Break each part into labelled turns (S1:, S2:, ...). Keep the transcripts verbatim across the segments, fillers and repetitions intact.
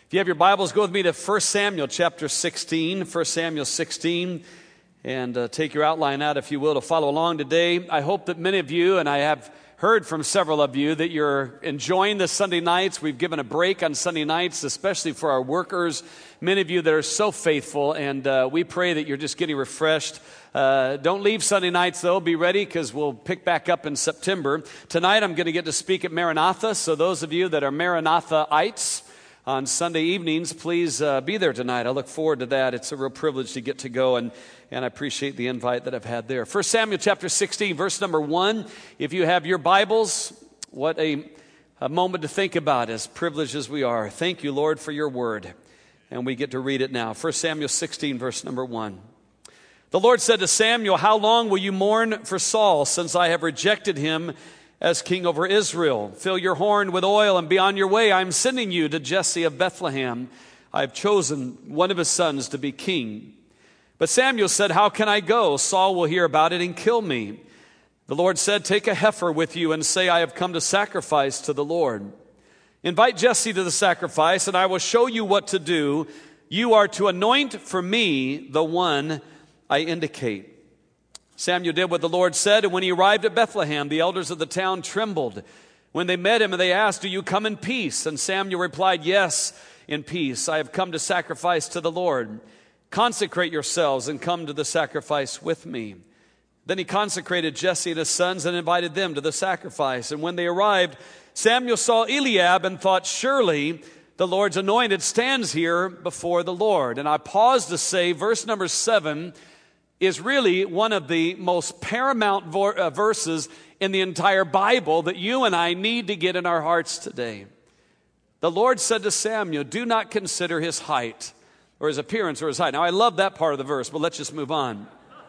S1: If you have your Bibles, go with me to First Samuel chapter sixteen, First Samuel sixteen, and uh, take your outline out, if you will, to follow along today. I hope that many of you, and I have heard from several of you, that you're enjoying the Sunday nights. We've given a break on Sunday nights, especially for our workers. Many of you that are so faithful, and uh, we pray that you're just getting refreshed. Uh, don't leave Sunday nights, though. Be ready, because we'll pick back up in September. Tonight, I'm going to get to speak at Maranatha, so those of you that are Maranatha-ites on Sunday evenings, please uh, be there tonight. I look forward to that. It's a real privilege to get to go, and, and I appreciate the invite that I've had there. First Samuel chapter sixteen, verse number one. If you have your Bibles, what a, a moment to think about, as privileged as we are. Thank you, Lord, for your word. And we get to read it now. First Samuel sixteen, verse number one. The Lord said to Samuel, "How long will you mourn for Saul, since I have rejected him as king over Israel? Fill your horn with oil and be on your way. I am sending you to Jesse of Bethlehem. I have chosen one of his sons to be king." But Samuel said, "How can I go? Saul will hear about it and kill me." The Lord said, "Take a heifer with you and say, I have come to sacrifice to the Lord. Invite Jesse to the sacrifice, and I will show you what to do. You are to anoint for me the one I indicate." Samuel did what the Lord said, and when he arrived at Bethlehem, the elders of the town trembled when they met him, and they asked, "Do you come in peace?" And Samuel replied, "Yes, in peace. I have come to sacrifice to the Lord. Consecrate yourselves and come to the sacrifice with me." Then he consecrated Jesse and his sons and invited them to the sacrifice. And when they arrived, Samuel saw Eliab and thought, "Surely the Lord's anointed stands here before the Lord." And I pause to say, verse number seven is really one of the most paramount vo- uh, verses in the entire Bible that you and I need to get in our hearts today. The Lord said to Samuel, "Do not consider his height," or his appearance, or his height. Now, I love that part of the verse, but let's just move on.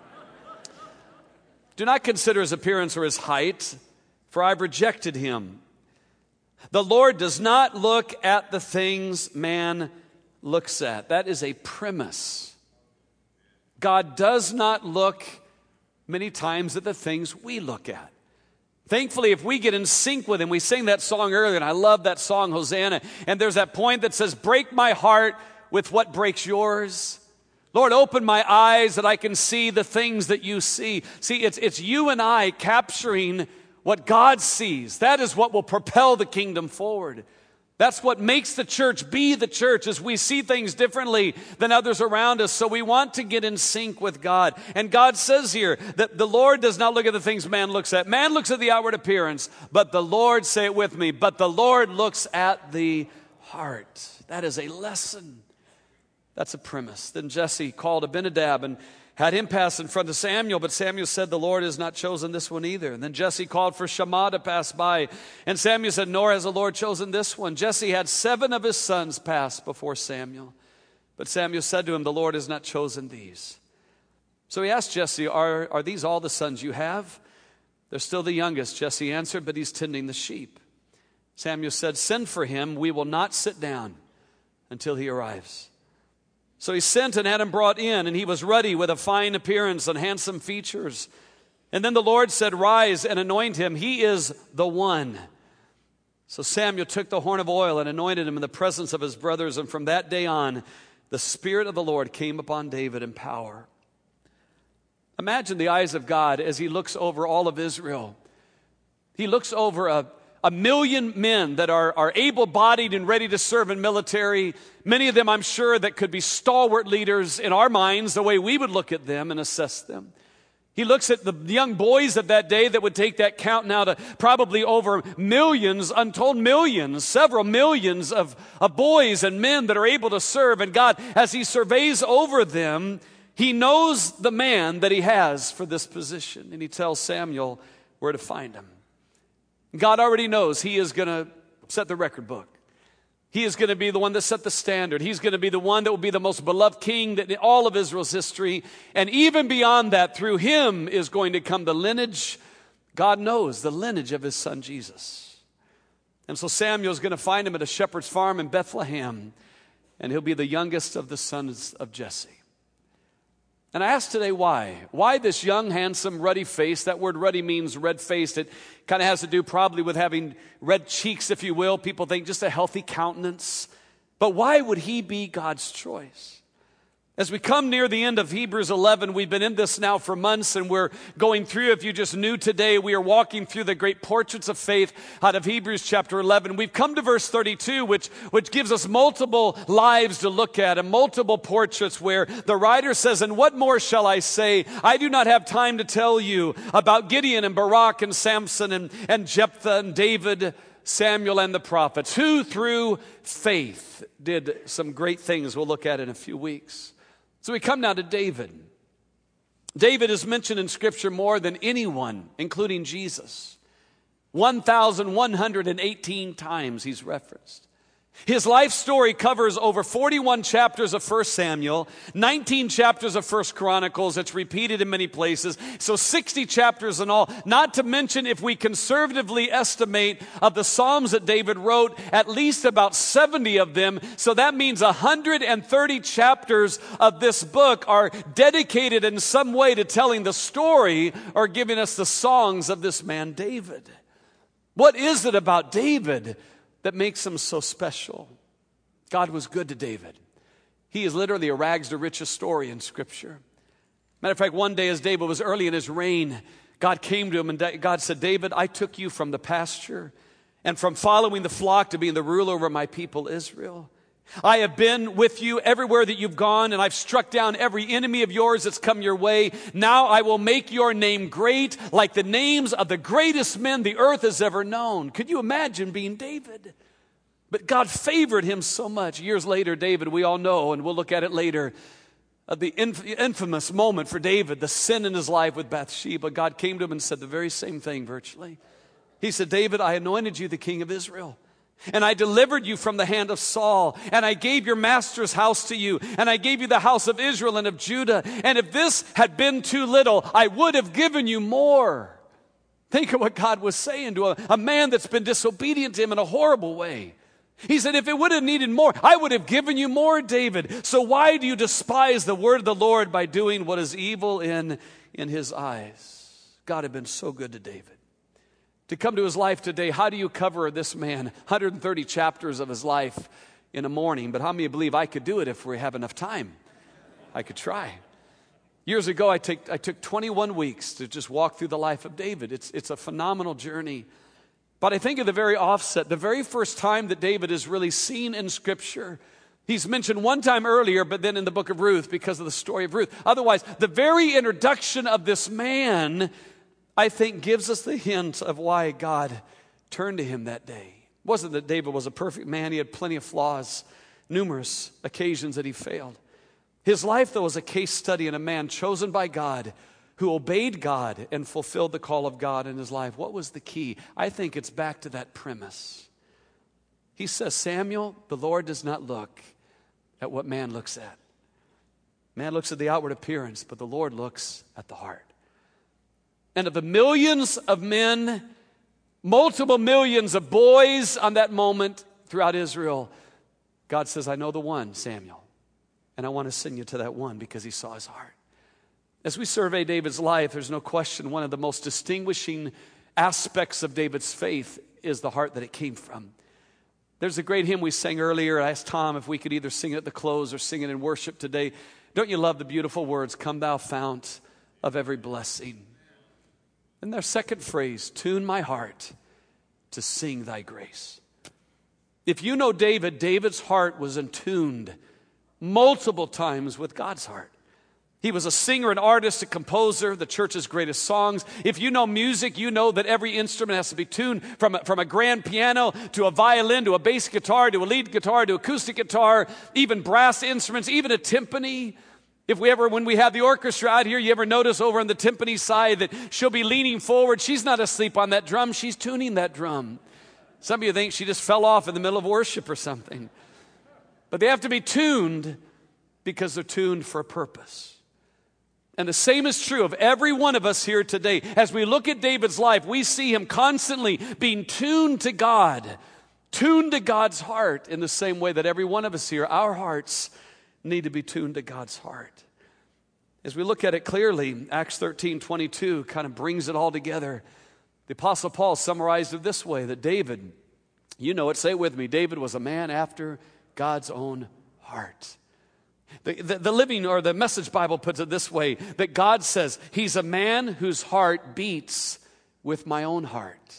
S1: "Do not consider his appearance or his height, for I've rejected him." The Lord does not look at the things man looks at. That is a premise. God does not look many times at the things we look at. Thankfully, if we get in sync with him, we sang that song earlier, and I love that song, Hosanna. And there's that point that says, "Break my heart with what breaks yours. Lord, open my eyes that I can see the things that you see." See, it's, it's you and I capturing what God sees. That is what will propel the kingdom forward. That's what makes the church be the church, is we see things differently than others around us. So we want to get in sync with God. And God says here that the Lord does not look at the things man looks at. Man looks at the outward appearance, but the Lord, say it with me, but the Lord looks at the heart. That is a lesson. That's a premise. Then Jesse called Abinadab and had him pass in front of Samuel, but Samuel said, "The Lord has not chosen this one either." And then Jesse called for Shammah to pass by, and Samuel said, "Nor has the Lord chosen this one." Jesse had seven of his sons pass before Samuel, but Samuel said to him, "The Lord has not chosen these." So he asked Jesse, are, are these all the sons you have?" "They're still the youngest," Jesse answered, "but he's tending the sheep." Samuel said, "Send for him. We will not sit down until he arrives." So he sent and had him brought in, and he was ruddy with a fine appearance and handsome features. And then the Lord said, "Rise and anoint him. He is the one." So Samuel took the horn of oil and anointed him in the presence of his brothers. And from that day on, the Spirit of the Lord came upon David in power. Imagine the eyes of God as he looks over all of Israel. He looks over a A million men that are, are able-bodied and ready to serve in military. Many of them, I'm sure, that could be stalwart leaders in our minds, the way we would look at them and assess them. He looks at the young boys of that day that would take that count now to probably over millions, untold millions, several millions of, of boys and men that are able to serve. And God, as he surveys over them, he knows the man that he has for this position. And he tells Samuel where to find him. God already knows he is going to set the record book. He is going to be the one that set the standard. He's going to be the one that will be the most beloved king that in all of Israel's history. And even beyond that, through him is going to come the lineage. God knows the lineage of his son Jesus. And so Samuel is going to find him at a shepherd's farm in Bethlehem. And he'll be the youngest of the sons of Jesse. And I ask today why. Why this young, handsome, ruddy face? That word ruddy means red-faced. It kind of has to do probably with having red cheeks, if you will. People think just a healthy countenance. But why would he be God's choice? As we come near the end of Hebrews eleven, we've been in this now for months, and we're going through, if you just knew today, we are walking through the great portraits of faith out of Hebrews chapter eleven. We've come to verse thirty-two, which, which gives us multiple lives to look at and multiple portraits where the writer says, "And what more shall I say? I do not have time to tell you about Gideon and Barak and Samson and, and Jephthah and David, Samuel and the prophets, who through faith did some great things we'll look at in a few weeks." So we come now to David. David is mentioned in Scripture more than anyone, including Jesus. one thousand one hundred eighteen times he's referenced. His life story covers over forty-one chapters of First Samuel, nineteen chapters of First Chronicles. It's repeated in many places. So sixty chapters in all. Not to mention, if we conservatively estimate of the Psalms that David wrote, at least about seventy of them. So that means one hundred thirty chapters of this book are dedicated in some way to telling the story or giving us the songs of this man David. What is it about David that makes him so special? God was good to David. He is literally a rags to riches story in Scripture. Matter of fact, one day as David was early in his reign, God came to him and God said, "David, I took you from the pasture and from following the flock to being the ruler over my people Israel. I have been with you everywhere that you've gone, and I've struck down every enemy of yours that's come your way. Now I will make your name great, like the names of the greatest men the earth has ever known." Could you imagine being David? But God favored him so much. Years later, David, we all know, and we'll look at it later, uh, the inf- infamous moment for David, the sin in his life with Bathsheba. God came to him and said the very same thing virtually. He said, "David, I anointed you the king of Israel. And I delivered you from the hand of Saul, and I gave your master's house to you, and I gave you the house of Israel and of Judah. And if this had been too little, I would have given you more." Think of what God was saying to a, a man that's been disobedient to him in a horrible way. He said, if it would have needed more, I would have given you more, David. So why do you despise the word of the Lord by doing what is evil in, in his eyes? God had been so good to David. To come to his life today, how do you cover this man? one hundred thirty chapters of his life in a morning. But how many believe I could do it if we have enough time? I could try. Years ago, I, take, I took twenty-one weeks to just walk through the life of David. It's, it's a phenomenal journey. But I think of the very offset, the very first time that David is really seen in Scripture. He's mentioned one time earlier, but then in the book of Ruth because of the story of Ruth. Otherwise, the very introduction of this man, I think, gives us the hint of why God turned to him that day. It wasn't that David was a perfect man. He had plenty of flaws, numerous occasions that he failed. His life, though, was a case study in a man chosen by God who obeyed God and fulfilled the call of God in his life. What was the key? I think it's back to that premise. He says, "Samuel, the Lord does not look at what man looks at. Man looks at the outward appearance, but the Lord looks at the heart." And of the millions of men, multiple millions of boys on that moment throughout Israel, God says, "I know the one, Samuel, and I want to send you to that one because he saw his heart." As we survey David's life, there's no question one of the most distinguishing aspects of David's faith is the heart that it came from. There's a great hymn we sang earlier. I asked Tom if we could either sing it at the close or sing it in worship today. Don't you love the beautiful words, "Come thou fount of every blessing"? And their second phrase, "Tune my heart to sing thy grace." If you know David, David's heart was attuned multiple times with God's heart. He was a singer, an artist, a composer, the church's greatest songs. If you know music, you know that every instrument has to be tuned from a, from a grand piano to a violin to a bass guitar to a lead guitar to acoustic guitar, even brass instruments, even a timpani. If we ever, when we have the orchestra out here, you ever notice over on the timpani side that she'll be leaning forward. She's not asleep on that drum. She's tuning that drum. Some of you think she just fell off in the middle of worship or something. But they have to be tuned because they're tuned for a purpose. And the same is true of every one of us here today. As we look at David's life, we see him constantly being tuned to God, tuned to God's heart in the same way that every one of us here, our hearts need to be tuned to God's heart. As we look at it clearly, Acts thirteen twenty-two kind of brings it all together. The Apostle Paul summarized it this way, that David, you know it, say it with me, David was a man after God's own heart. The, the, the Living or the Message Bible puts it this way, that God says, he's a man whose heart beats with my own heart.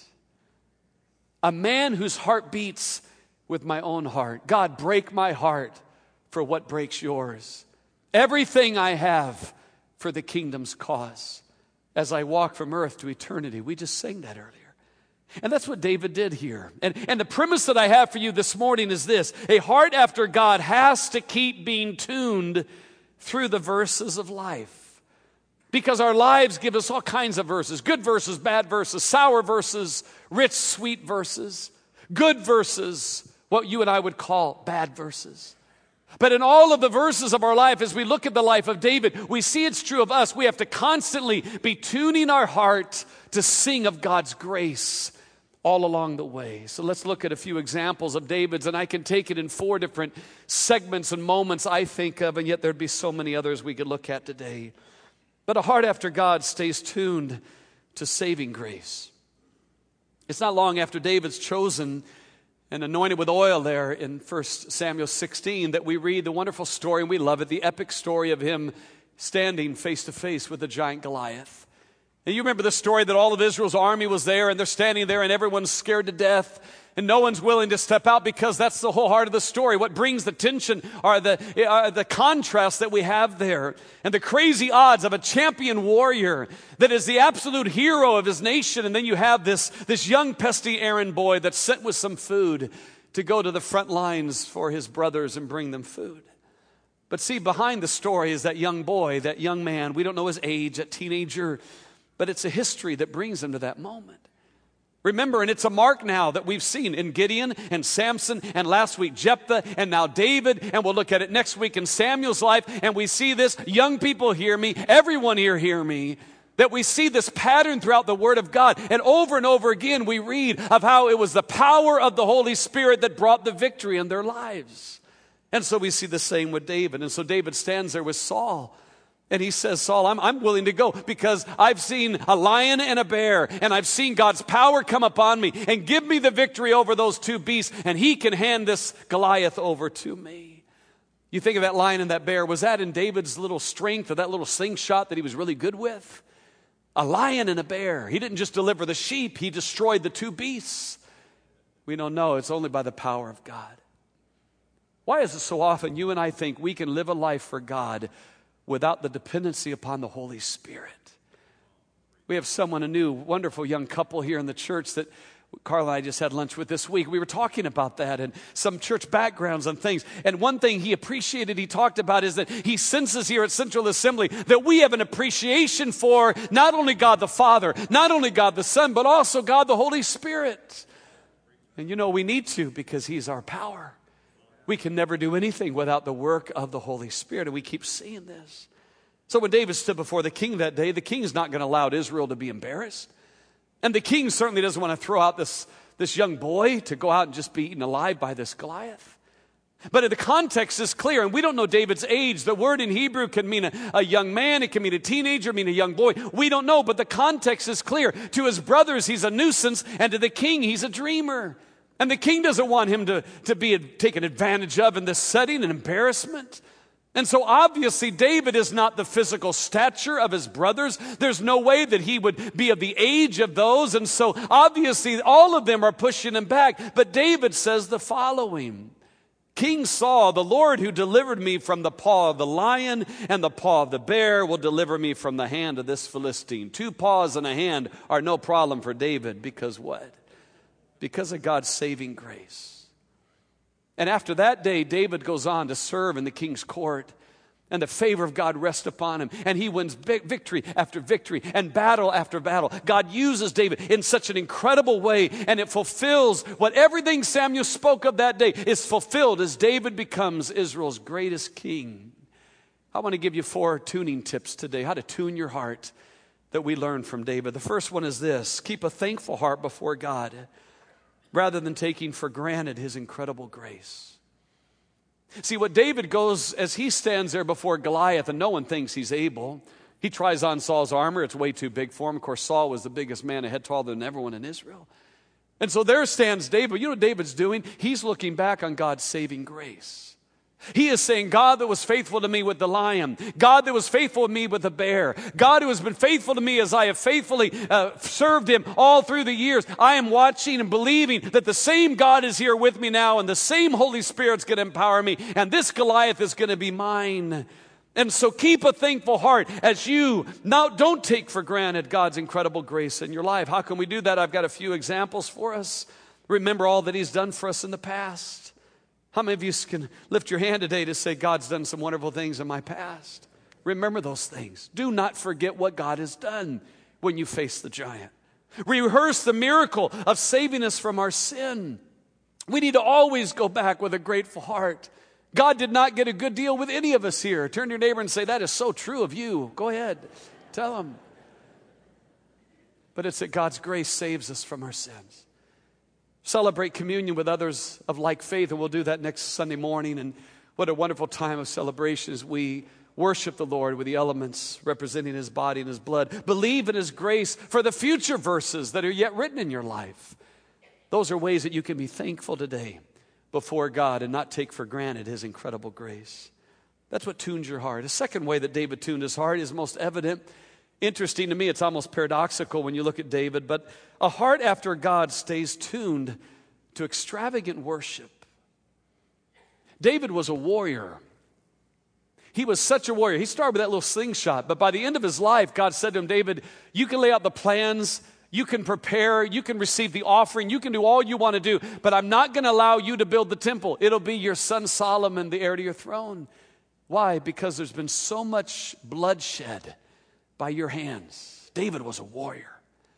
S1: A man whose heart beats with my own heart. God, break my heart for what breaks yours. Everything I have for the kingdom's cause. As I walk from earth to eternity. We just sang that earlier. And that's what David did here. And, and the premise that I have for you this morning is this. A heart after God has to keep being tuned through the verses of life. Because our lives give us all kinds of verses. Good verses, bad verses, sour verses, rich, sweet verses. Good verses, what you and I would call bad verses. But in all of the verses of our life, as we look at the life of David, we see it's true of us. We have to constantly be tuning our heart to sing of God's grace all along the way. So let's look at a few examples of David's, and I can take it in four different segments and moments I think of, and yet there'd be so many others we could look at today. But a heart after God stays tuned to saving grace. It's not long after David's chosen and anointed with oil there in First Samuel sixteen that we read the wonderful story, and we love it, the epic story of him standing face to face with the giant Goliath. And you remember the story that all of Israel's army was there, and they're standing there, and everyone's scared to death, and no one's willing to step out, because that's the whole heart of the story. What brings the tension are the, uh, the contrast that we have there, and the crazy odds of a champion warrior that is the absolute hero of his nation, and then you have this, this young pesty errand boy that's sent with some food to go to the front lines for his brothers and bring them food. But see, behind the story is that young boy, that young man. We don't know his age, that teenager, but it's a history that brings him to that moment. Remember, and it's a mark now that we've seen in Gideon and Samson and last week Jephthah and now David, and we'll look at it next week in Samuel's life, and we see this. Young people hear me, everyone here hear me, that we see this pattern throughout the Word of God. And over and over again we read of how it was the power of the Holy Spirit that brought the victory in their lives. And so we see the same with David. And so David stands there with Saul. And he says, Saul, I'm, I'm willing to go because I've seen a lion and a bear, and I've seen God's power come upon me and give me the victory over those two beasts, and he can hand this Goliath over to me. You think of that lion and that bear, was that in David's little strength or that little slingshot that he was really good with? A lion and a bear. He didn't just deliver the sheep, he destroyed the two beasts. We don't know, it's only by the power of God. Why is it so often you and I think we can live a life for God without the dependency upon the Holy Spirit? We have someone, a new, wonderful young couple here in the church that Carl and I just had lunch with this week. We were talking about that and some church backgrounds and things. And one thing he appreciated, he talked about, is that he senses here at Central Assembly that we have an appreciation for not only God the Father, not only God the Son, but also God the Holy Spirit. And you know, we need to, because he's our power. We can never do anything without the work of the Holy Spirit, and we keep seeing this. So when David stood before the king that day, the king is not going to allow Israel to be embarrassed. And the king certainly doesn't want to throw out this, this young boy to go out and just be eaten alive by this Goliath. But the context is clear, and we don't know David's age. The word in Hebrew can mean a, a young man, it can mean a teenager, mean a young boy. We don't know, but the context is clear. To his brothers, he's a nuisance, and to the king, he's a dreamer. And the king doesn't want him to, to be taken advantage of in this setting, an embarrassment. And so obviously David is not the physical stature of his brothers. There's no way that he would be of the age of those. And so obviously all of them are pushing him back. But David says the following: King Saul, the Lord who delivered me from the paw of the lion and the paw of the bear will deliver me from the hand of this Philistine. Two paws and a hand are no problem for David. Because what? Because of God's saving grace. And after that day, David goes on to serve in the king's court, and the favor of God rests upon him, and he wins victory after victory and battle after battle. God uses David in such an incredible way, and it fulfills what everything Samuel spoke of that day is fulfilled as David becomes Israel's greatest king. I want to give you four tuning tips today, how to tune your heart, that we learned from David. The first one is this: keep a thankful heart before God, rather than taking for granted his incredible grace. See, what David goes, as he stands there before Goliath, and no one thinks he's able. He tries on Saul's armor. It's way too big for him. Of course, Saul was the biggest man, a head taller than everyone in Israel. And so there stands David. You know what David's doing? He's looking back on God's saving grace. He is saying, God that was faithful to me with the lion, God that was faithful to me with the bear, God who has been faithful to me as I have faithfully uh, served him all through the years. I am watching and believing that the same God is here with me now, and the same Holy Spirit's going to empower me, and this Goliath is going to be mine. And so keep a thankful heart as you now don't take for granted God's incredible grace in your life. How can we do that? I've got a few examples for us. Remember all that he's done for us in the past. How many of you can lift your hand today to say, God's done some wonderful things in my past? Remember those things. Do not forget what God has done when you face the giant. Rehearse the miracle of saving us from our sin. We need to always go back with a grateful heart. God did not get a good deal with any of us here. Turn to your neighbor and say, that is so true of you. Go ahead. Tell him. But it's that God's grace saves us from our sins. Celebrate communion with others of like faith, and we'll do that next Sunday morning. And what a wonderful time of celebration as we worship the Lord with the elements representing his body and his blood. Believe in his grace for the future verses that are yet written in your life. Those are ways that you can be thankful today before God and not take for granted his incredible grace. That's what tunes your heart. A second way that David tuned his heart is most evident. Interesting to me, it's almost paradoxical when you look at David, but a heart after God stays tuned to extravagant worship. David was a warrior. He was such a warrior. He started with that little slingshot, but by the end of his life, God said to him, David, you can lay out the plans, you can prepare, you can receive the offering, you can do all you want to do, but I'm not going to allow you to build the temple. It'll be your son Solomon, the heir to your throne. Why? Because there's been so much bloodshed by your hands. David was a warrior.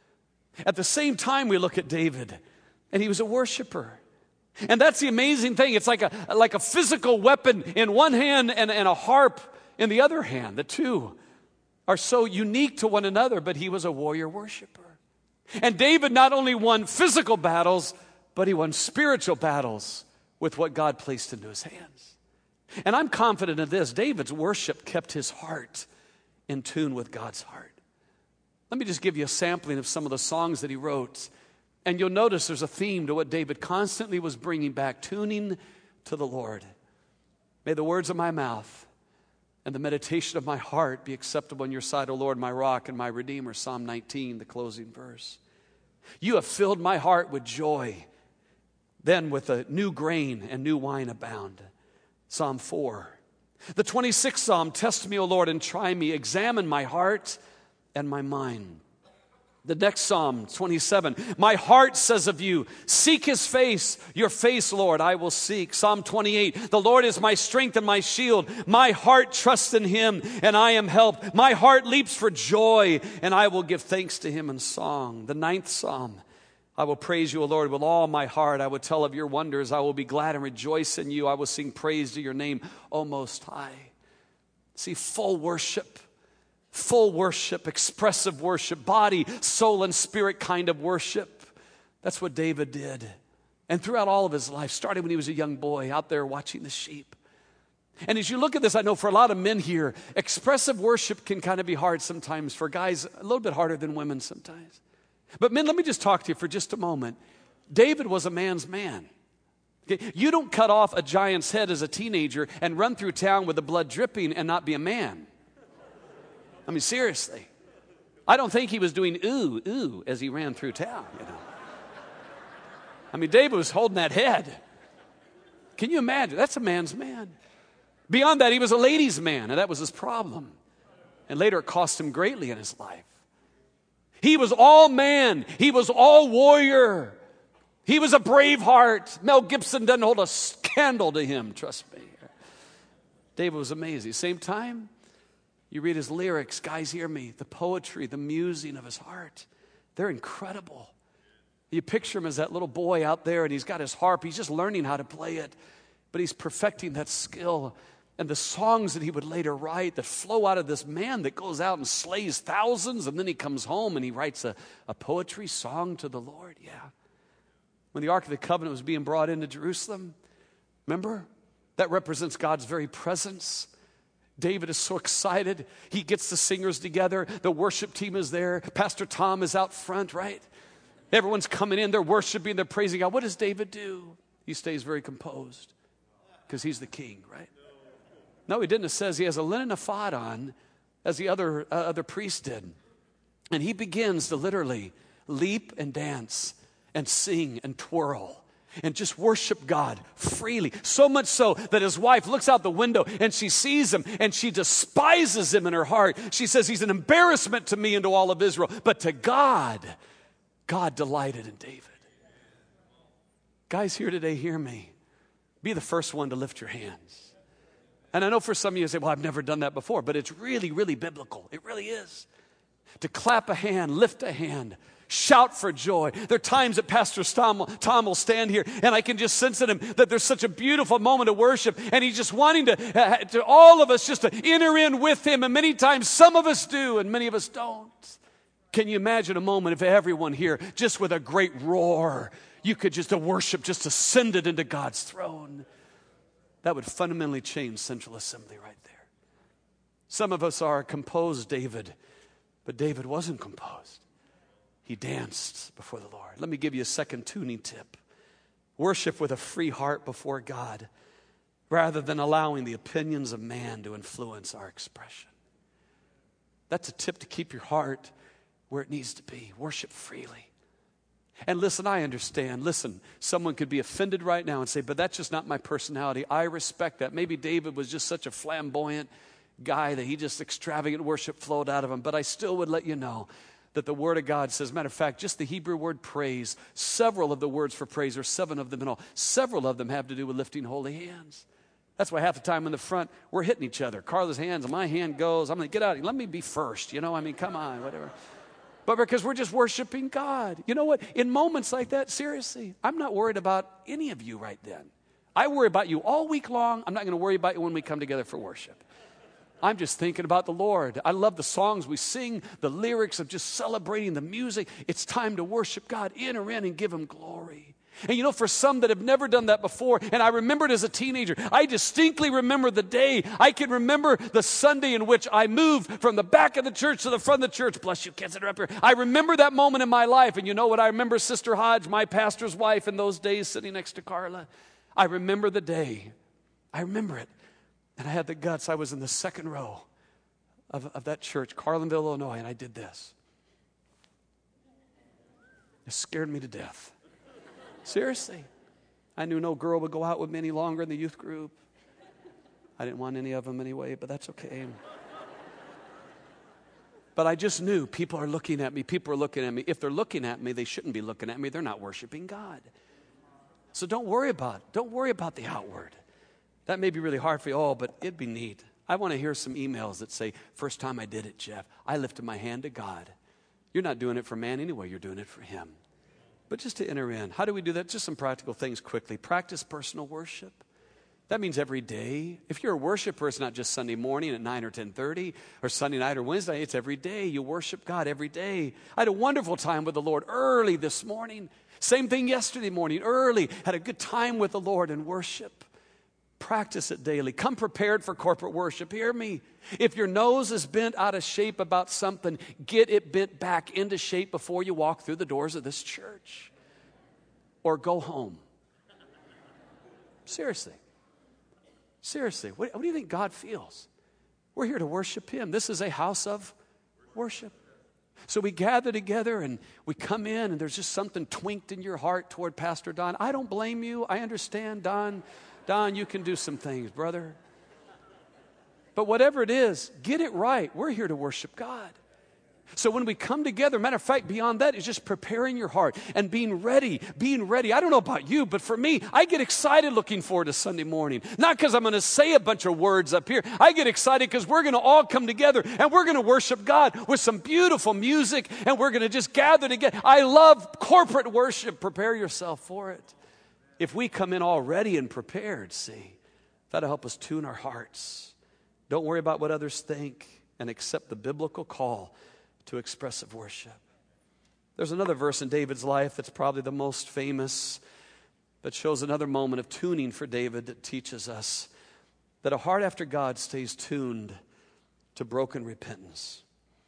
S1: At the same time, we look at David, and he was a worshiper. And that's the amazing thing. It's like a, like a physical weapon in one hand and, and a harp in the other hand. The two are so unique to one another, but he was a warrior worshiper. And David not only won physical battles, but he won spiritual battles with what God placed into his hands. And I'm confident of this. David's worship kept his heart in tune with God's heart. Let me just give you a sampling of some of the songs that he wrote. And you'll notice there's a theme to what David constantly was bringing back, tuning to the Lord. May the words of my mouth and the meditation of my heart be acceptable in your sight, O Lord, my rock and my redeemer. Psalm nineteen, the closing verse. You have filled my heart with joy. Then with a new grain and new wine abound. Psalm four. The twenty-sixth Psalm, test me, O Lord, and try me. Examine my heart and my mind. The next Psalm, twenty-seven. My heart says of you, seek his face. Your face, Lord, I will seek. Psalm twenty-eight. The Lord is my strength and my shield. My heart trusts in him, and I am helped. My heart leaps for joy, and I will give thanks to him in song. The ninth Psalm. I will praise you, O Lord, with all my heart. I will tell of your wonders. I will be glad and rejoice in you. I will sing praise to your name, O Most High. See, full worship, full worship, expressive worship, body, soul, and spirit kind of worship. That's what David did. And throughout all of his life, started when he was a young boy out there watching the sheep. And as you look at this, I know for a lot of men here, expressive worship can kind of be hard sometimes. For guys, a little bit harder than women sometimes. But men, let me just talk to you for just a moment. David was a man's man. Okay? You don't cut off a giant's head as a teenager and run through town with the blood dripping and not be a man. I mean, seriously. I don't think he was doing ooh, ooh as he ran through town, you know. I mean, David was holding that head. Can you imagine? That's a man's man. Beyond that, he was a ladies' man, and that was his problem. And later it cost him greatly in his life. He was all man. He was all warrior. He was a brave heart. Mel Gibson doesn't hold a candle to him, trust me. David was amazing. Same time, you read his lyrics, guys, hear me, the poetry, the musing of his heart, they're incredible. You picture him as that little boy out there, and he's got his harp. He's just learning how to play it, but he's perfecting that skill. And the songs that he would later write that flow out of this man that goes out and slays thousands, and then he comes home and he writes a, a poetry song to the Lord. Yeah. When the Ark of the Covenant was being brought into Jerusalem, remember? That represents God's very presence. David is so excited. He gets the singers together. The worship team is there. Pastor Tom is out front, right? Everyone's coming in, they're worshiping, they're praising God. What does David do? He stays very composed because he's the king, right? No, he didn't. It says he has a linen ephod on as the other, uh, other priests did. And he begins to literally leap and dance and sing and twirl and just worship God freely. So much so that his wife looks out the window and she sees him and she despises him in her heart. She says, he's an embarrassment to me and to all of Israel. But to God, God delighted in David. Guys here today, hear me. Be the first one to lift your hands. And I know for some of you say, well, I've never done that before, but it's really, really biblical. It really is. To clap a hand, lift a hand, shout for joy. There are times that Pastor Tom, Tom will stand here and I can just sense in him that there's such a beautiful moment of worship and he's just wanting to, uh, to all of us just to enter in with him. And many times some of us do and many of us don't. Can you imagine a moment if everyone here, just with a great roar, you could just, a worship just ascended into God's throne? That would fundamentally change Central Assembly right there. Some of us are composed David, but David wasn't composed. He danced before the Lord. Let me give you a second tuning tip. Worship with a free heart before God rather than allowing the opinions of man to influence our expression. That's a tip to keep your heart where it needs to be. Worship freely. And listen, I understand. Listen, someone could be offended right now and say, but that's just not my personality. I respect that. Maybe David was just such a flamboyant guy that he just extravagant worship flowed out of him. But I still would let you know that the Word of God says, matter of fact, just the Hebrew word praise, several of the words for praise, or seven of them in all, several of them have to do with lifting holy hands. That's why half the time in the front, we're hitting each other. Carla's hands, and my hand goes, I'm going to get out. Let me be first, you know, I mean, come on, whatever. But because we're just worshiping God. You know what? In moments like that, seriously, I'm not worried about any of you right then. I worry about you all week long. I'm not going to worry about you when we come together for worship. I'm just thinking about the Lord. I love the songs we sing, the lyrics of just celebrating the music. It's time to worship God. Enter in and give Him glory. And you know, for some that have never done that before, and I remembered as a teenager, I distinctly remember the day. I can remember the Sunday in which I moved from the back of the church to the front of the church. Bless you kids that are up here. I remember that moment in my life. And you know what? I remember Sister Hodge, my pastor's wife, in those days sitting next to Carla. I remember the day. I remember it. And I had the guts. I was in the second row of, of that church, Carlinville, Illinois, and I did this. It scared me to death. Seriously. I knew no girl would go out with me any longer in the youth group. I didn't want any of them anyway, but that's okay. But I just knew people are looking at me. People are looking at me. If they're looking at me, they shouldn't be looking at me. They're not worshiping God. So don't worry about it. Don't worry about the outward. That may be really hard for you all, but it'd be neat. I want to hear some emails that say, first time I did it, Jeff, I lifted my hand to God. You're not doing it for man anyway. You're doing it for Him. But just to enter in, how do we do that? Just some practical things quickly. Practice personal worship. That means every day. If you're a worshiper, it's not just Sunday morning at nine or ten thirty or Sunday night or Wednesday. It's every day. You worship God every day. I had a wonderful time with the Lord early this morning. Same thing yesterday morning, early. Had a good time with the Lord in worship. Practice it daily. Come prepared for corporate worship. Hear me. If your nose is bent out of shape about something, get it bent back into shape before you walk through the doors of this church. Or go home. Seriously. Seriously. What, what do you think God feels? We're here to worship Him. This is a house of worship. So we gather together and we come in and there's just something twinked in your heart toward Pastor Don. I don't blame you. I understand, Don. Don, you can do some things, brother. But whatever it is, get it right. We're here to worship God. So when we come together, matter of fact, beyond that is just preparing your heart and being ready, being ready. I don't know about you, but for me, I get excited looking forward to Sunday morning. Not because I'm going to say a bunch of words up here. I get excited because we're going to all come together and we're going to worship God with some beautiful music and we're going to just gather together. I love corporate worship. Prepare yourself for it. If we come in all ready and prepared, see, that'll help us tune our hearts. Don't worry about what others think and accept the biblical call to expressive worship. There's another verse in David's life that's probably the most famous, but shows another moment of tuning for David that teaches us that a heart after God stays tuned to broken repentance.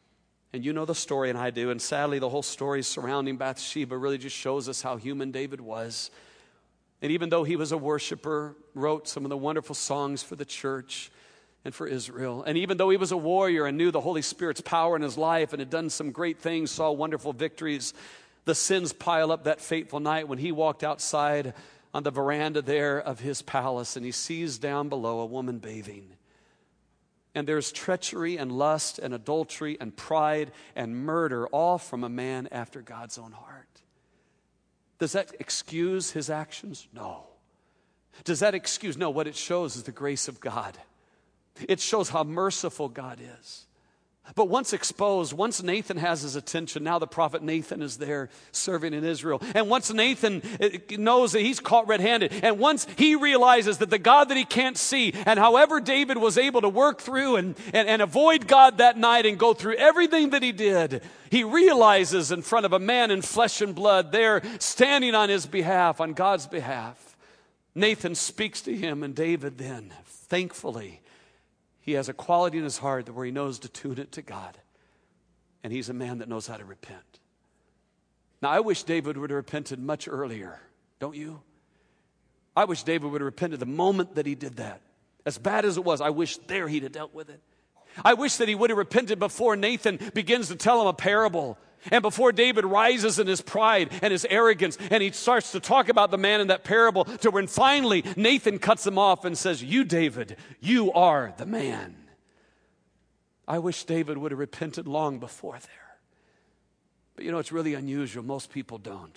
S1: And you know the story, and I do. And sadly, the whole story surrounding Bathsheba really just shows us how human David was. And even though he was a worshiper, wrote some of the wonderful songs for the church and for Israel. And even though he was a warrior and knew the Holy Spirit's power in his life and had done some great things, saw wonderful victories, the sins pile up that fateful night when he walked outside on the veranda there of his palace, and he sees down below a woman bathing. And there's treachery and lust and adultery and pride and murder, all from a man after God's own heart. Does that excuse his actions? No. Does that excuse? No, what it shows is the grace of God. It shows how merciful God is. But once exposed, once Nathan has his attention, now the prophet Nathan is there serving in Israel. And once Nathan knows that he's caught red-handed, and once he realizes that the God that he can't see, and however David was able to work through and, and, and avoid God that night and go through everything that he did, he realizes in front of a man in flesh and blood there standing on his behalf, on God's behalf. Nathan speaks to him, and David then, thankfully, he has a quality in his heart where he knows to tune it to God. And he's a man that knows how to repent. Now, I wish David would have repented much earlier, don't you? I wish David would have repented the moment that he did that. As bad as it was, I wish there he'd have dealt with it. I wish that he would have repented before Nathan begins to tell him a parable. And before David rises in his pride and his arrogance, and he starts to talk about the man in that parable, to when finally Nathan cuts him off and says, "You, David, you are the man." I wish David would have repented long before there. But you know, it's really unusual. Most people don't.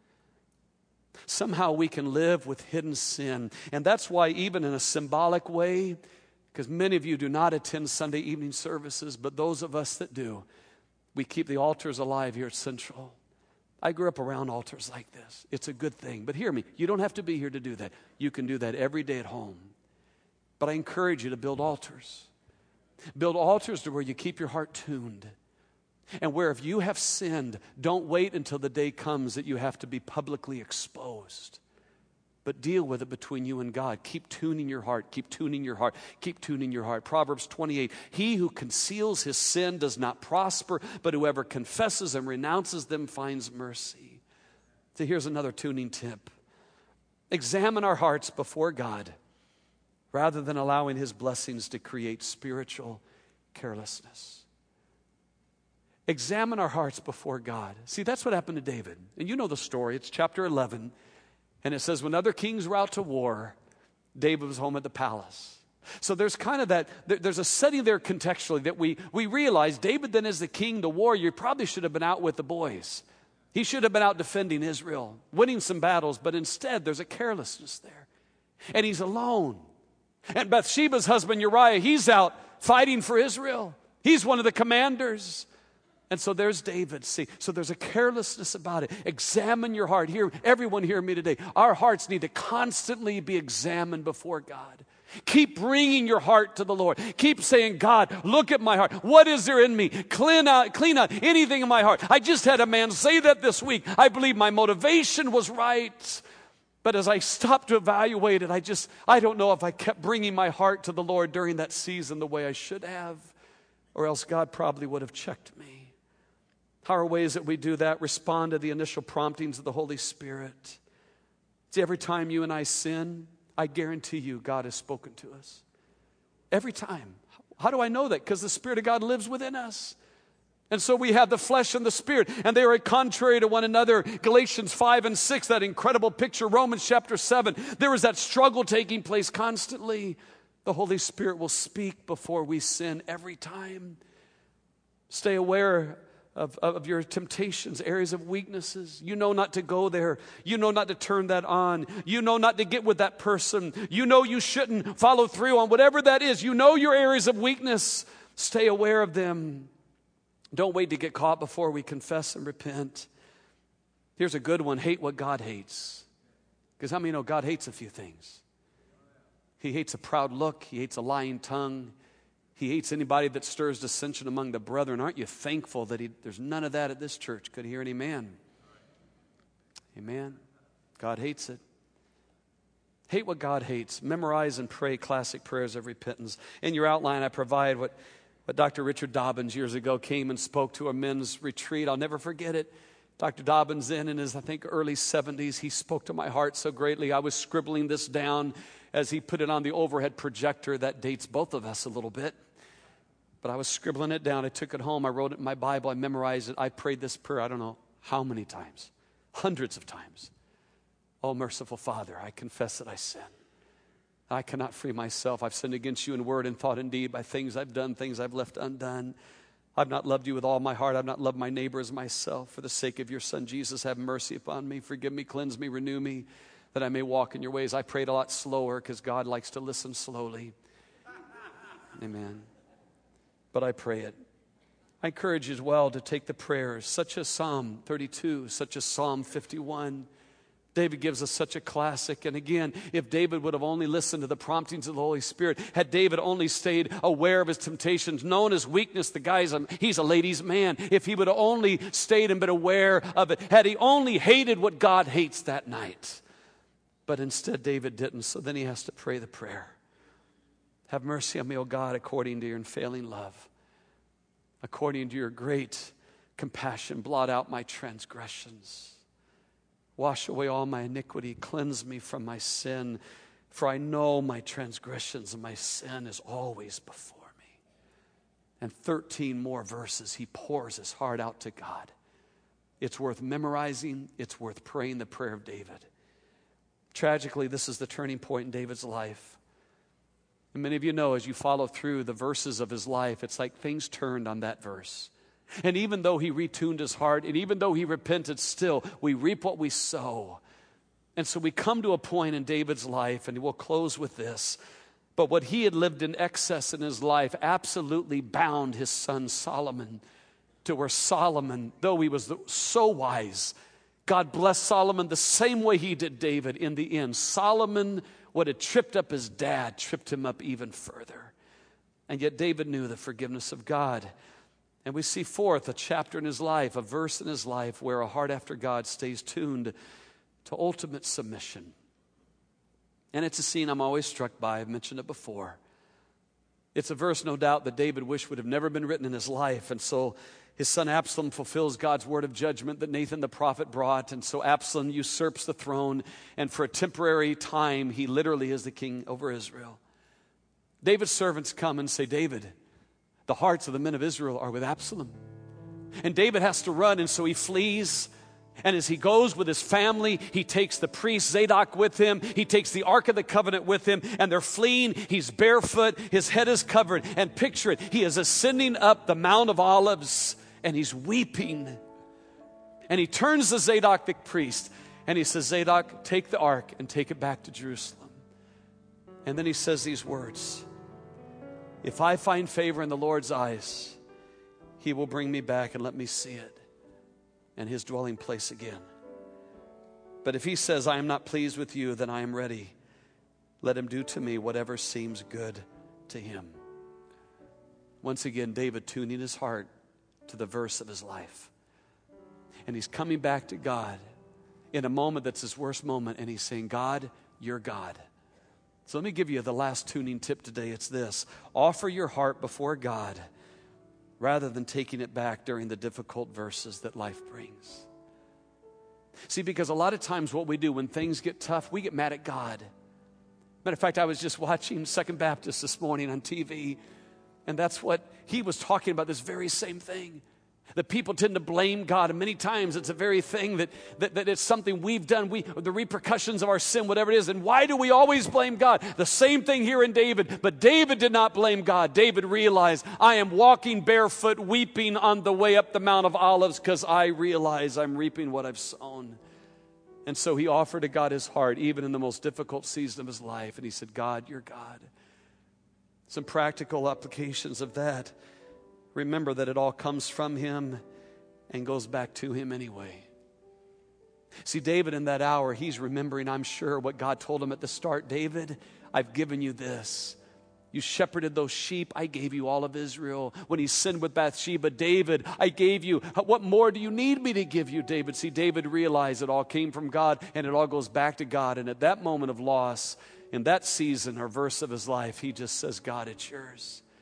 S1: Somehow we can live with hidden sin. And that's why even in a symbolic way, because many of you do not attend Sunday evening services, but those of us that do, we keep the altars alive here at Central. I grew up around altars like this. It's a good thing. But hear me, you don't have to be here to do that. You can do that every day at home. But I encourage you to build altars. Build altars to where you keep your heart tuned. And where if you have sinned, don't wait until the day comes that you have to be publicly exposed. But deal with it between you and God. Keep tuning your heart. Keep tuning your heart. Keep tuning your heart. Proverbs twenty-eight, he who conceals his sin does not prosper, but whoever confesses and renounces them finds mercy. So here's another tuning tip. Examine our hearts before God rather than allowing his blessings to create spiritual carelessness. Examine our hearts before God. See, that's what happened to David. And you know the story. It's chapter eleven. And it says, when other kings were out to war, David was home at the palace. So there's kind of that, there's a setting there contextually that we, we realize David then as the king, the warrior, probably should have been out with the boys. He should have been out defending Israel, winning some battles, but instead there's a carelessness there. And he's alone. And Bathsheba's husband Uriah, he's out fighting for Israel. He's one of the commanders. And so there's David. See, so there's a carelessness about it. Examine your heart. Here, everyone hear me today. Our hearts need to constantly be examined before God. Keep bringing your heart to the Lord. Keep saying, God, look at my heart. What is there in me? Clean out, clean out anything in my heart. I just had a man say that this week. I believe my motivation was right. But as I stopped to evaluate it, I just, I don't know if I kept bringing my heart to the Lord during that season the way I should have, or else God probably would have checked me. How are ways that we do that? Respond to the initial promptings of the Holy Spirit. See, every time you and I sin, I guarantee you God has spoken to us. Every time. How do I know that? Because the Spirit of God lives within us. And so we have the flesh and the spirit, and they are contrary to one another. Galatians five and six, that incredible picture. Romans chapter seven, there is that struggle taking place constantly. The Holy Spirit will speak before we sin every time. Stay aware Of, of your temptations, areas of weaknesses. You know not to go there. You know not to turn that on. You know not to get with that person. You know you shouldn't follow through on whatever that is. You know your areas of weakness. Stay aware of them. Don't wait to get caught before we confess and repent. Here's a good one. Hate what God hates. Because how many know God hates a few things? He hates a proud look. He hates a lying tongue. He hates anybody that stirs dissension among the brethren. Aren't you thankful that he, there's none of that at this church? Could hear an amen? Amen. God hates it. Hate what God hates. Memorize and pray classic prayers of repentance. In your outline, I provide what, But Doctor Richard Dobbins years ago came and spoke to a men's retreat. I'll never forget it. Doctor Dobbins, then in his, I think, early seventies, he spoke to my heart so greatly. I was scribbling this down as he put it on the overhead projector. That dates both of us a little bit. But I was scribbling it down. I took it home. I wrote it in my Bible. I memorized it. I prayed this prayer, I don't know how many times, hundreds of times. Oh, merciful Father, I confess that I sin. I cannot free myself. I've sinned against you in word and thought and deed by things I've done, things I've left undone. I've not loved you with all my heart. I've not loved my neighbor as myself. For the sake of your Son, Jesus, have mercy upon me. Forgive me, cleanse me, renew me, that I may walk in your ways. I prayed a lot slower because God likes to listen slowly. Amen. But I pray it. I encourage you as well to take the prayers, such as Psalm thirty-two, such as Psalm fifty-one. David gives us such a classic. And again, if David would have only listened to the promptings of the Holy Spirit, had David only stayed aware of his temptations, known his weakness, the guy's a, he's a ladies' man. If he would have only stayed and been aware of it, had he only hated what God hates that night. But instead, David didn't. So then he has to pray the prayer. Have mercy on me, O God, according to your unfailing love. According to your great compassion, blot out my transgressions. Wash away all my iniquity. Cleanse me from my sin. For I know my transgressions and my sin is always before me. And thirteen more verses, he pours his heart out to God. It's worth memorizing. It's worth praying the prayer of David. Tragically, this is the turning point in David's life. And many of you know, as you follow through the verses of his life, it's like things turned on that verse. And even though he retuned his heart, and even though he repented, still, we reap what we sow. And so we come to a point in David's life, and we'll close with this. But what he had lived in excess in his life absolutely bound his son Solomon, to where Solomon, though he was so wise, God blessed Solomon the same way he did David in the end. Solomon, what had tripped up his dad, tripped him up even further. And yet David knew the forgiveness of God. And we see forth a chapter in his life, a verse in his life where a heart after God stays tuned to ultimate submission. And it's a scene I'm always struck by. I've mentioned it before. It's a verse, no doubt, that David wished would have never been written in his life. And so his son Absalom fulfills God's word of judgment that Nathan the prophet brought. And so Absalom usurps the throne. And for a temporary time, he literally is the king over Israel. David's servants come and say, David, the hearts of the men of Israel are with Absalom. And David has to run, and so he flees. And as he goes with his family, he takes the priest Zadok with him. He takes the Ark of the Covenant with him. And they're fleeing. He's barefoot. His head is covered. And picture it, he is ascending up the Mount of Olives, and he's weeping. And he turns to Zadok the priest, and he says, Zadok, take the Ark and take it back to Jerusalem. And then he says these words, if I find favor in the Lord's eyes, he will bring me back and let me see it and his dwelling place again. But if he says, I am not pleased with you, then I am ready. Let him do to me whatever seems good to him. Once again, David tuning his heart to the verse of his life. And he's coming back to God in a moment that's his worst moment, and he's saying, God, you're God. So let me give you the last tuning tip today. It's this. Offer your heart before God rather than taking it back during the difficult verses that life brings. See, because a lot of times what we do when things get tough, we get mad at God. Matter of fact, I was just watching Second Baptist this morning on T V, and that's what he was talking about, this very same thing. That people tend to blame God, and many times it's a very thing that, that, that it's something we've done, we, the repercussions of our sin, whatever it is. And why do we always blame God? The same thing here in David. But David did not blame God. David realized, I am walking barefoot, weeping on the way up the Mount of Olives because I realize I'm reaping what I've sown. And so he offered to God his heart, even in the most difficult season of his life. And he said, God, you're God. Some practical applications of that. Remember that it all comes from him and goes back to him anyway. See, David in that hour, he's remembering, I'm sure, what God told him at the start. David, I've given you this. You shepherded those sheep. I gave you all of Israel. When he sinned with Bathsheba, David, I gave you. What more do you need me to give you, David? See, David realized it all came from God, and it all goes back to God. And at that moment of loss, in that season or verse of his life, he just says, God, it's yours.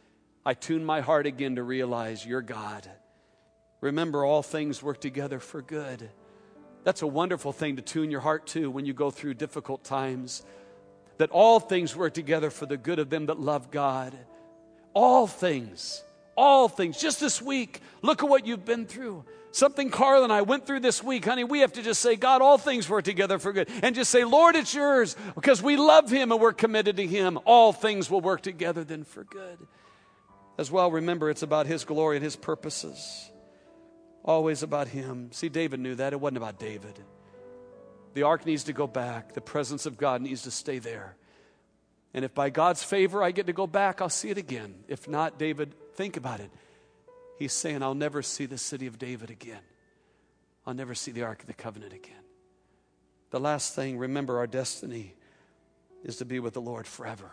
S1: I tune my heart again to realize you're God. Remember, all things work together for good. That's a wonderful thing to tune your heart to when you go through difficult times. That all things work together for the good of them that love God. All things. All things. Just this week, look at what you've been through. Something Carl and I went through this week, honey. We have to just say, God, all things work together for good. And just say, Lord, it's yours. Because we love him and we're committed to him. All things will work together then for good. As well, remember, it's about his glory and his purposes. Always about him. See, David knew that. It wasn't about David. The ark needs to go back. The presence of God needs to stay there. And if by God's favor I get to go back, I'll see it again. If not, David, think about it. He's saying, I'll never see the city of David again. I'll never see the Ark of the Covenant again. The last thing, remember, our destiny is to be with the Lord forever.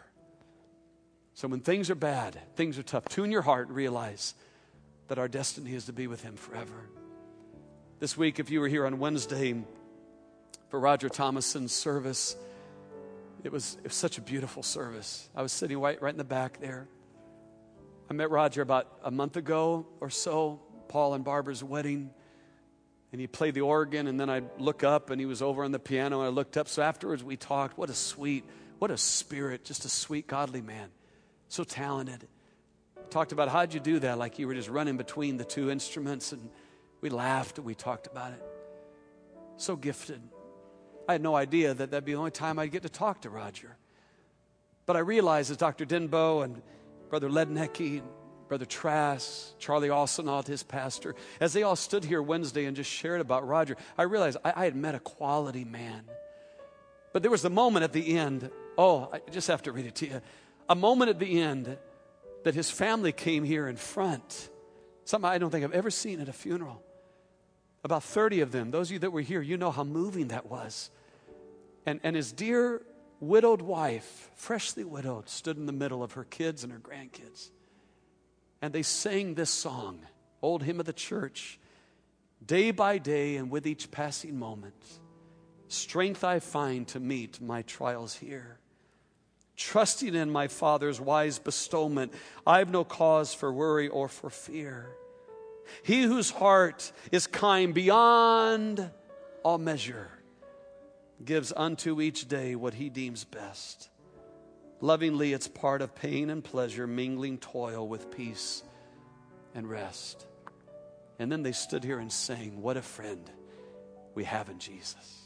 S1: So when things are bad, things are tough, tune your heart and realize that our destiny is to be with him forever. This week, if you were here on Wednesday for Roger Thomason's service, it was, it was such a beautiful service. I was sitting right, right in the back there. I met Roger about a month ago or so, Paul and Barbara's wedding, and he played the organ, and then I look up, and he was over on the piano, and I looked up. So afterwards we talked. What a sweet, what a spirit, just a sweet, godly man. So talented. Talked about, how'd you do that? Like you were just running between the two instruments, and we laughed, and we talked about it. So gifted. I had no idea that that'd be the only time I'd get to talk to Roger. But I realized as Doctor Denbo and Brother Lednecke, Brother Trask, Charlie Alsanault, his pastor, as they all stood here Wednesday and just shared about Roger, I realized I, I had met a quality man. But there was a moment at the end, oh, I just have to read it to you. A moment at the end that his family came here in front. Something I don't think I've ever seen at a funeral. About thirty of them, those of you that were here, you know how moving that was. And, and his dear widowed wife, freshly widowed, stood in the middle of her kids and her grandkids. And they sang this song, old hymn of the church. Day by day and with each passing moment, strength I find to meet my trials here. Trusting in my Father's wise bestowment, I've no cause for worry or for fear. He whose heart is kind beyond all measure gives unto each day what he deems best. Lovingly, it's part of pain and pleasure, mingling toil with peace and rest. And then they stood here and sang, what a friend we have in Jesus.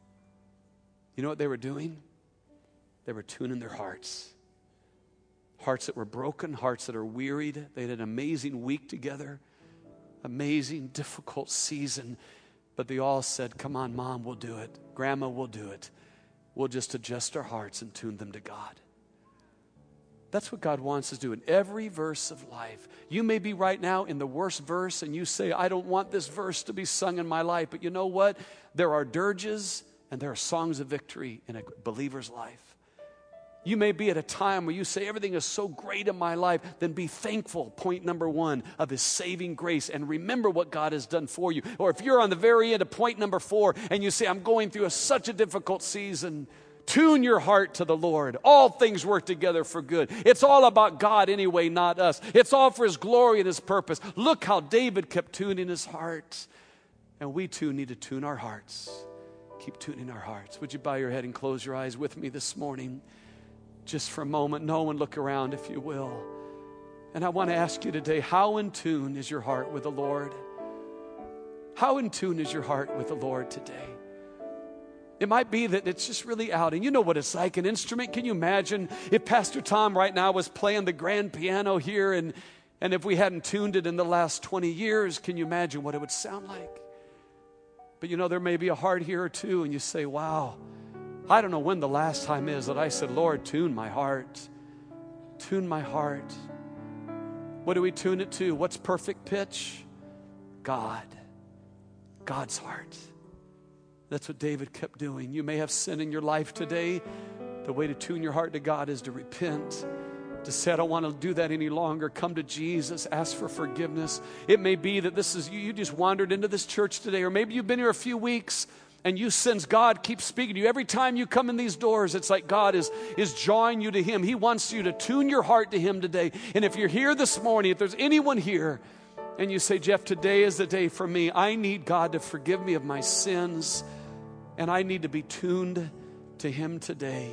S1: You know what they were doing? They were tuning their hearts. Hearts that were broken, hearts that are wearied. They had an amazing week together, amazing, difficult season. But they all said, come on, Mom, we'll do it. Grandma, we'll do it. We'll just adjust our hearts and tune them to God. That's what God wants us to do in every verse of life. You may be right now in the worst verse and you say, I don't want this verse to be sung in my life. But you know what? There are dirges and there are songs of victory in a believer's life. You may be at a time where you say everything is so great in my life, then be thankful, point number one, of his saving grace and remember what God has done for you. Or if you're on the very end of point number four and you say, I'm going through a, such a difficult season, tune your heart to the Lord. All things work together for good. It's all about God anyway, not us. It's all for his glory and his purpose. Look how David kept tuning his heart. And we too need to tune our hearts. Keep tuning our hearts. Would you bow your head and close your eyes with me this morning? Just for a moment, no one look around if you will. And I want to ask you today, how in tune is your heart with the Lord? How in tune is your heart with the Lord today? It might be that it's just really out. And you know what it's like, an instrument. Can you imagine if Pastor Tom right now was playing the grand piano here and, and if we hadn't tuned it in the last twenty years, can you imagine what it would sound like? But you know, there may be a heart here or two and you say, wow, I don't know when the last time is that I said, Lord, tune my heart. Tune my heart. What do we tune it to? What's perfect pitch? God. God's heart. That's what David kept doing. You may have sin in your life today. The way to tune your heart to God is to repent. To say, I don't want to do that any longer. Come to Jesus. Ask for forgiveness. It may be that this is you, you just wandered into this church today, or maybe you've been here a few weeks And you sense God keeps speaking to you. Every time you come in these doors, it's like God is, is drawing you to Him. He wants you to tune your heart to Him today. And if you're here this morning, if there's anyone here, and you say, Jeff, today is the day for me. I need God to forgive me of my sins, and I need to be tuned to Him today.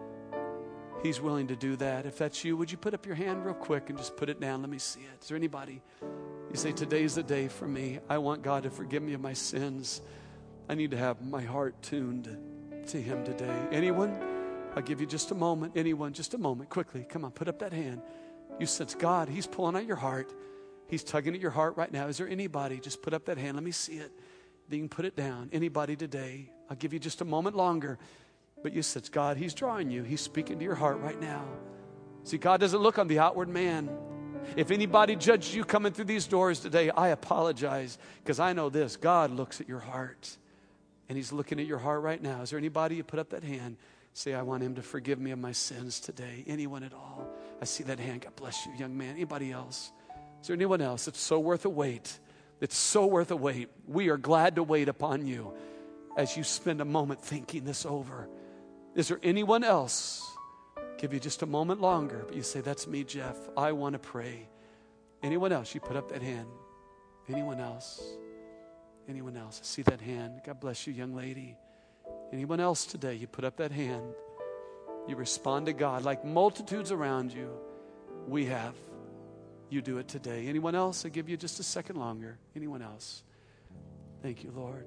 S1: He's willing to do that. If that's you, would you put up your hand real quick and just put it down? Let me see it. Is there anybody? You say, today's the day for me. I want God to forgive me of my sins. I need to have my heart tuned to Him today. Anyone? I'll give you just a moment. Anyone, just a moment. Quickly, come on, put up that hand. You sense God. He's pulling at your heart. He's tugging at your heart right now. Is there anybody? Just put up that hand. Let me see it. Then you can put it down. Anybody today? I'll give you just a moment longer. But you sense God. He's drawing you. He's speaking to your heart right now. See, God doesn't look on the outward man. If anybody judged you coming through these doors today, I apologize, because I know this. God looks at your heart, and He's looking at your heart right now. Is there anybody? You put up that hand. Say, I want Him to forgive me of my sins today. Anyone at all? I see that hand. God bless you, young man. Anybody else? Is there anyone else? It's so worth a wait. It's so worth a wait. We are glad to wait upon you as you spend a moment thinking this over. Is there anyone else? Give you just a moment longer, but you say, that's me, Jeff. I want to pray. Anyone else? You put up that hand. Anyone else? Anyone else? I see that hand. God bless you, young lady. Anyone else today? You put up that hand. You respond to God like multitudes around you. We have. You do it today. Anyone else? I give you just a second longer. Anyone else? Thank you, Lord.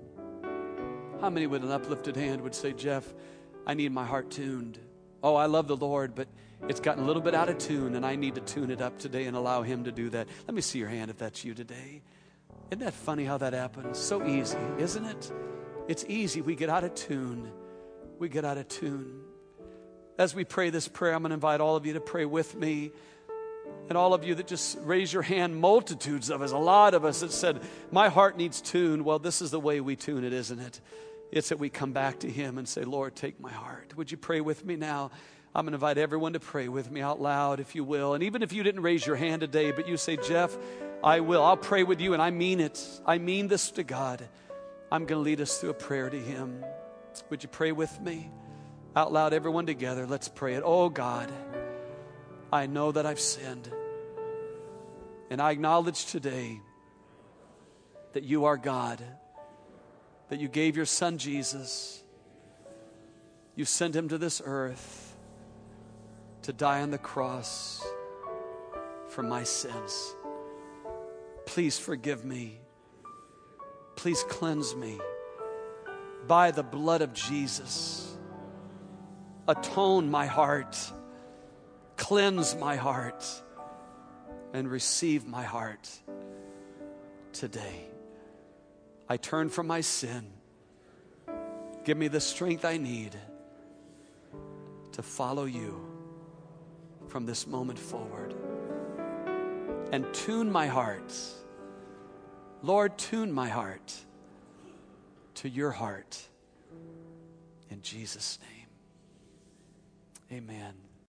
S1: How many with an uplifted hand would say, Jeff, I need my heart tuned? Oh, I love the Lord, but it's gotten a little bit out of tune, and I need to tune it up today and allow Him to do that. Let me see your hand if that's you today. Isn't that funny how that happens? So easy, isn't it? It's easy. We get out of tune. We get out of tune. As we pray this prayer, I'm going to invite all of you to pray with me. And all of you that just raise your hand, multitudes of us, a lot of us that said, my heart needs tuned. Well, this is the way we tune it, isn't it? It's that we come back to Him and say, Lord, take my heart. Would you pray with me now? I'm going to invite everyone to pray with me out loud, if you will. And even if you didn't raise your hand today, but you say, Jeff, I will. I'll pray with you, and I mean it. I mean this to God. I'm going to lead us through a prayer to Him. Would you pray with me? Out loud, everyone together. Let's pray it. Oh, God, I know that I've sinned. And I acknowledge today that You are God, that You gave Your Son Jesus. You sent Him to this earth to die on the cross for my sins. Please forgive me. Please cleanse me by the blood of Jesus. Atone my heart. Cleanse my heart. And receive my heart today. I turn from my sin. Give me the strength I need to follow You from this moment forward. And tune my heart. Lord, tune my heart to Your heart. In Jesus' name, amen.